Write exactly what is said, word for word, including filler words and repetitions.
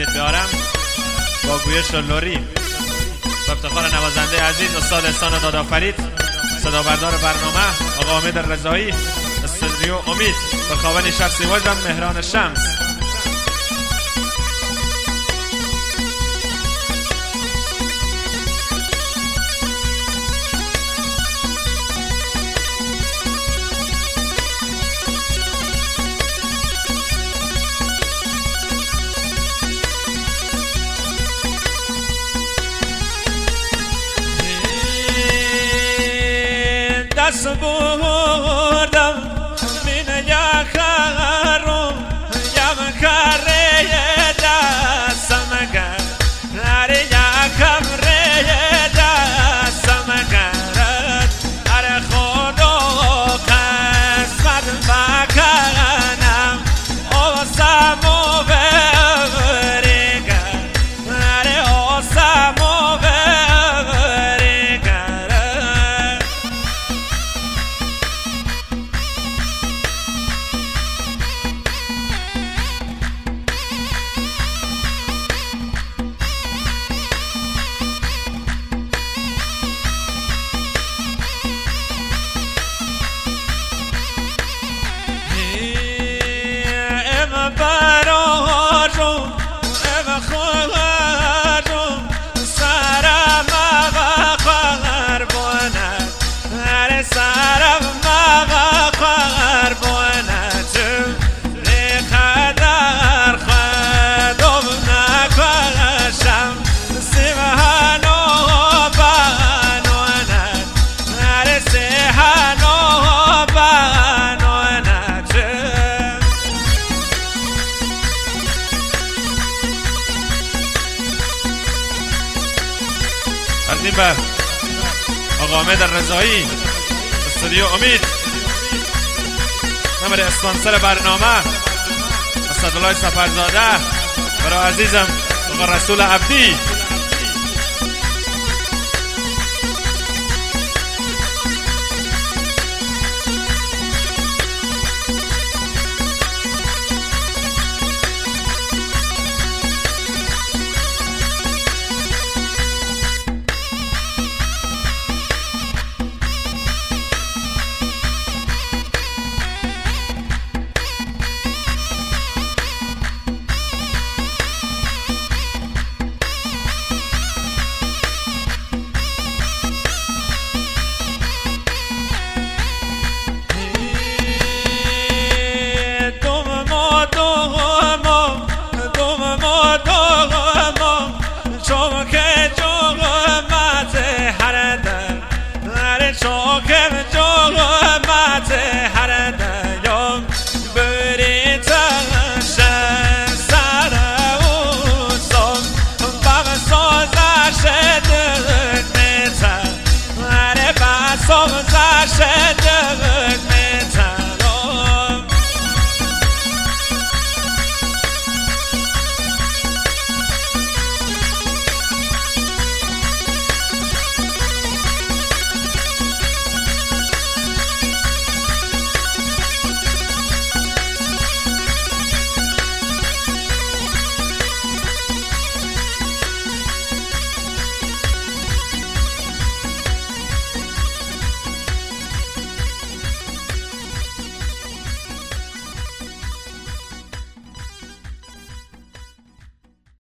رسید به آرم با گویش لوری با افتخار نوازنده عزیز استاد احسان دادافرید، صدا بردار برنامه آقا حامد رضایی، استودیو امید به خواهان شخصی وجدم مهران شمس. دست بردم من یا خارم یا مکاره دستم کرد اره یا کمره دستم کرد اره خدا قسمت بکنم آسمو ببری کرد اره آسمو ببری کرد. بر آقا حامد رضایی، استودیو امید، نمر اسپانسر برنامه اسدالله سفرزاده، برای عزیزم آقا رسول عبدی. شوکم جو مات هر